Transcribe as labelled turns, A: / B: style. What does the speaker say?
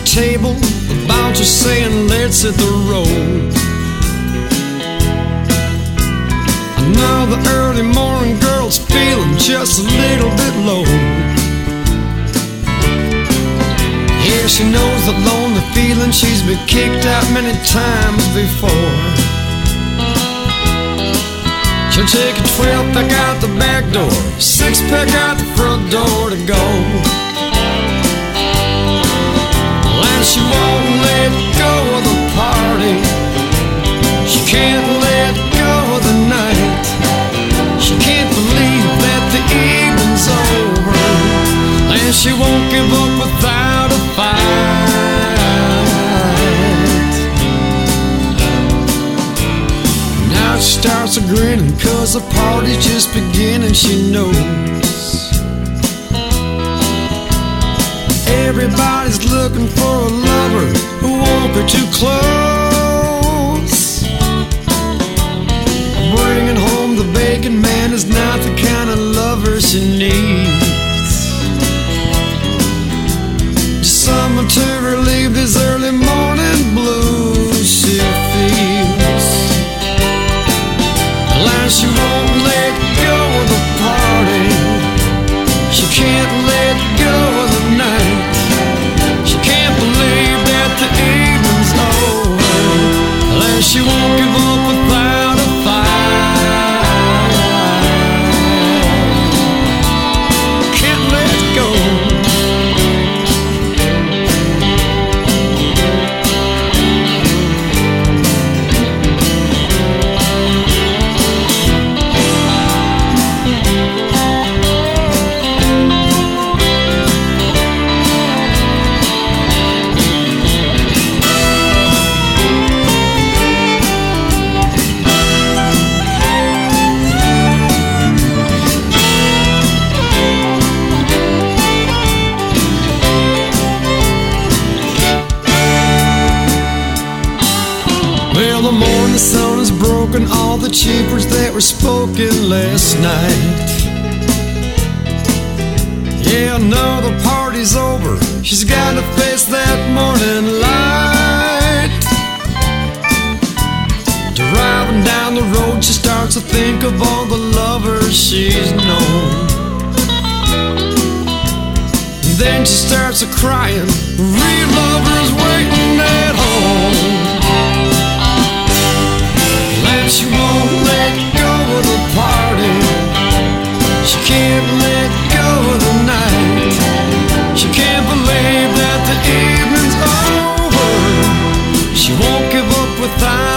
A: table, the bouncer saying let's hit the road. Another early morning girl's feeling just a little bit low. Yeah, she knows the lonely feeling, she's been kicked out many times before. She'll take a 12-pack out the back door, 6-pack out the front door to go. And she won't let go of the party, she can't let go of the night. She can't believe that the evening's over, and she won't give up without a fight. Now she starts a grinning, 'cause the party's just beginning, she knows. Everybody's looking for a lover who won't be too close. Bringing home the bacon man is not the kind of lover she needs. Just someone to relieve these early morning blues she feels. Like she won't let go of the party, she can't let go of the night. She can't believe that the evening's over, and she won't give up without a fight. Can't let go. Well, the morning sun has broken all the cheapers that were spoken last night. Yeah, now the party's over, she's got to face that morning light. Driving down the road, she starts to think of all the lovers she's known. Then she starts a crying, real lovers waiting at home. She won't let go of the party, she can't let go of the night. She can't believe that the evening's over, she won't give up without